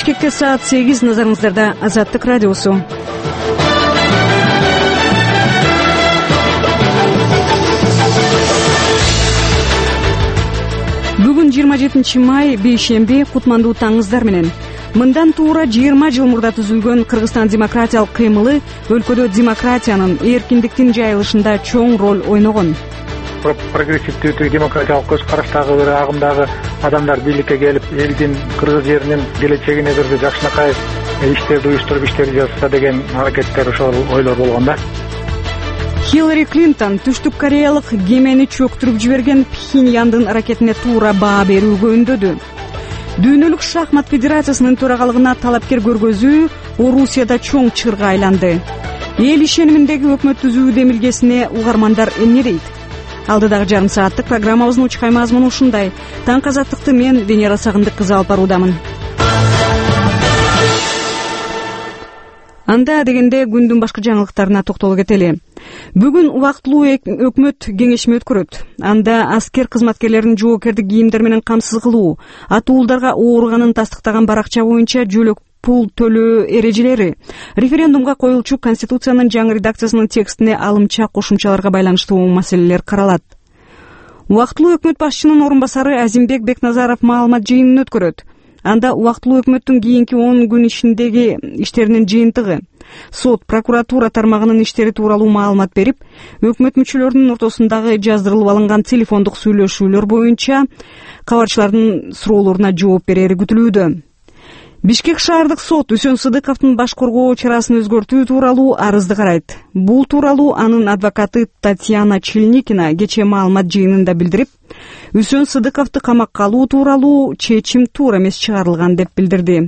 Бишкекте саат 8, назарыңыздарда Азаттык радиосу. Бүгүн 27 май, бейшемби, кутмандуу таңыңыздар менен. Мындан туура 20 жыл мурда түзүлгөн Кыргызстан демократиялык кыймылы өлкөдө демократиянын, эркиндиктин жайылышында чоң роль ойногон. Прогрессивдүү демократиялык көз караштагы бир агымдагы адамдар бийликке келип, элдин, кыргыз жеринин келечегине бир жакшынакай иштерди уюштуруп иштерди жасаса деген аракеттер, ошол ойлор болгон да. Хиллари Клинтон түштүк кореялык кемени чөктүрүп жиберген Пхеньяндын аракетине туура баа берүүгө үндөдү. Дүйнөлүк шахмат федерациясынын төрагалыгына талапкер көргөзүү Орусияда чоң чырга айланды. Эл ишениминдеги өкмөт түзүү демилгесине угармандар эмне дейт? Алдыдагы жарым сааттык программабыздын учкай мазмуну ушундай. Таң азаттыкты мен Венера Сагындык кызы алып баруудамын. Анда дегенде күндүн башка жаңылыктарына токтоло кетели. Бүгүн убактылуу өкмөт кеңешме өткөрөт. Анда аскер кызматкерлерин жоопкердик кийимдер менен камсыз кылуу, атуулдарга ооруганын тастыктаган баракча боюнча жөлөк пул төлөө эрежелери, референдумга коюлчу Конституциянын жаңы редакциясынын текстине алымча кошумчаларга байланыштуу маселелер каралат. Убактылуу өкмөт башчынын орун басары Азимбек Бекназаров маалымат жыйынын өткөрөт. Анда убактылуу өкмөттүн кийинки 10 күн ичиндеги иштеринин жыйынтыгы, сот, прокуратура тармагынын иштери тууралуу маалымат берип, өкмөт мүчөлөрүнүн ортосундагы жаздырылып алынган телефондук сүйлөшүүлөр боюнча кабарчылардын суроолоруна жооп берери күтүлүүдө. Бишкек шаардык сот Үсөн Сыдыковдун баш коргоо чарасын өзгөртүү тууралуу арызды карайт. Бул тууралуу анын адвокаты Татьяна Чельникина кечээ маалымат жыйынында билдирип, Үсөн Сыдыковду камакка алуу тууралуу чечим туура эмес чыгарылган деп билдирди.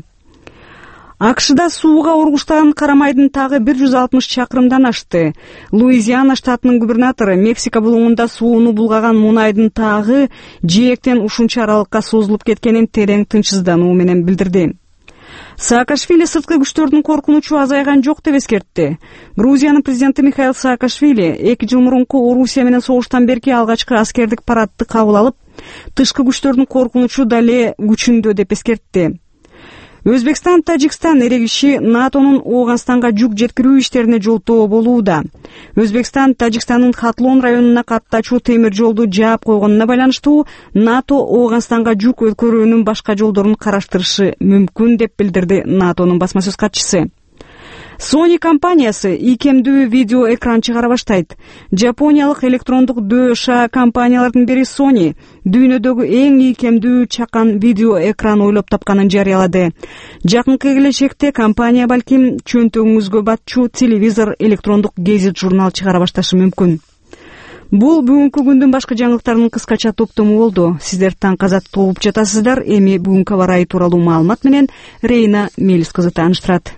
АКШда сууга ургуштаган Карамайдын тагы 160 чакырымдан ашты. Луизиана штатынын губернатору Мексика булуңунда сууну булгаган мунайдын тагы жээктен ушунча аралыкка созулуп кеткенин терең тынчсыздануу менен билдирди. Саакашвили сырткы күчтөрдүн коркунучу азайган жок деп эскертти. Грузиянын президенти Михаил Саакашвили 2 жыл мурунку Орусия менен согуштан берки алгачкы аскердик парадты кабыл алып, тышкы күчтөрдүн коркунучу дале күчүндө деп эскертти. Өзбекстан, Тажикстан эрегиши НАТОнун Ооганстанга жүк жеткирүү иштерине жолтоо болууда. Өзбекстан Тажикстандын Хатлон районуна каттачуу темир жолду жаап койгонуна байланыштуу НАТО Ооганстанга жүк өткөрүүнүн башка жолдорун караштырышы мүмкүн деп билдирди НАТОнун басма сөз катчысы. Sony компаниясы ийкемдүү видео экран чыгара баштайт. Жапониялык электрондук дөша компаниялардын бири Sony дүйнөдөгү эң ийкемдүү чакан видео экран ойлоп тапканын жарыялады. Жакынкы келечекте компания балким чөнтөгүңүзгө батчу телевизор, электрондук гезит журнал чыгара башташы мүмкүн. Бул бүгүнкү күндүн башка жаңылыктарынын кыскача топтому болду. Сиздер таң азаттыкты угуп жатасыздар. Эми бүгүнкү аба ырайы тууралуу маалымат менен Рейна Мелис кызы тааныштырат.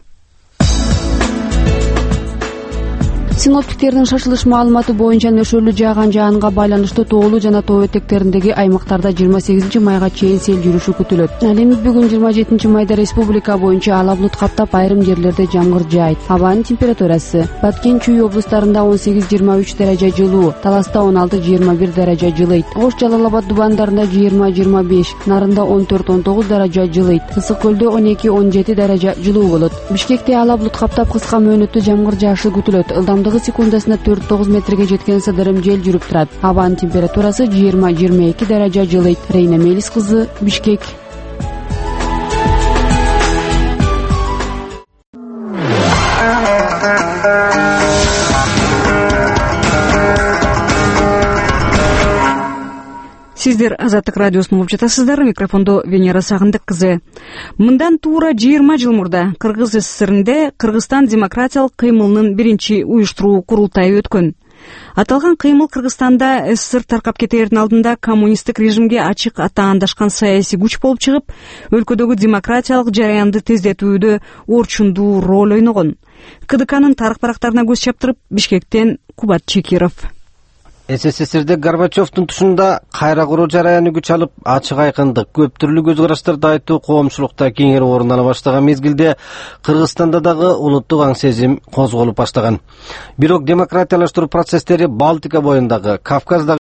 Синоптиктердин шашылыш маалыматы боюнча нөшөлүү жааган жаанга байланыштуу тоолуу жана тоо этектериндеги аймактарда 28 майга чейин сел жүрүшү күтүлөт. Ал эми бүгүн 27 майда республика боюнча ала булут каптап, айрым жерлерде жамгыр жаайт. Абанын температурасы: Баткен, Чүй облустарында 18-23 даража жылуу, Таласта 16-21 даража жылыйт. Ош, Жалал-Абад дубандарында 20-25, Нарында 14-19 даража жылыйт. Ысык көлдө 12-17 даража жылуу болот. Бишкекте ала булут каптап, кыска мөөнөттүү жамгыр жаашы күтүлөт. Ылдамдыгы секундасына 4-9 метрге жеткен сыдырым жел жүрүп турат. Абанын температурасы 20-22 даража жылыйт. Рейна Мелис кызы, Бишкек. Сиздер Азаттык радиосун угуп жатасыздар. Микрофондо Венера Сагындык кызы. Мындан туура 20 жыл мурда Кыргыз СССРинде Кыргызстан демократиялык кыймылынын биринчи уюштуруу курултайы өткөн. Аталган кыймыл Кыргызстанда СССР таркап кетээрдин алдында коммунисттик режимге ачык атаандашкан саясий күч болуп чыгып, өлкөдөгү демократиялык жараянды тездетүүдө орчундуу роль ойногон. КДКнын тарых барактарына көз чаптырып, Бишкектен Кубат Чекиров. СССРде Горбачевдун тушунда кайра куруу жараяны күч алып, ачык айкындык, көп түрлүү көз караштарды айтуу коомчулукта кеңири орун ала баштаган мезгилде Кыргызстанда дагы улуттук аң сезим козголуп баштаган. Бирок демократиялаштыруу процесстери Балтика боюндагы, Кавказдагы